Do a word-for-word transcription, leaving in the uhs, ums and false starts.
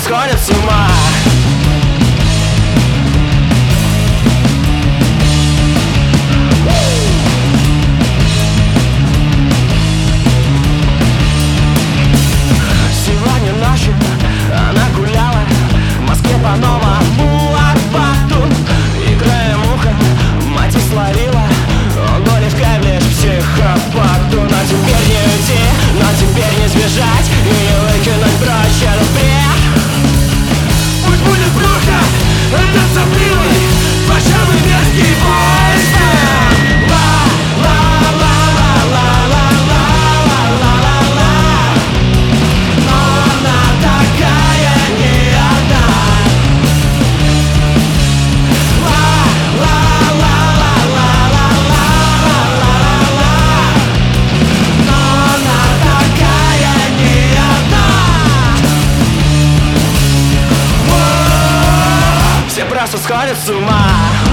сходят с ума. Сегодня ночью она гуляла в Москве по новому Арбату, и краем уха мать словила: он гонит кабель психопату. Но теперь не уйти, но теперь не сбежать и не выкинуть прочь этот бред. Пусть будет плохо, этот сопливый, фальшивый мерзкий бойсмен. Просто сходят с ума.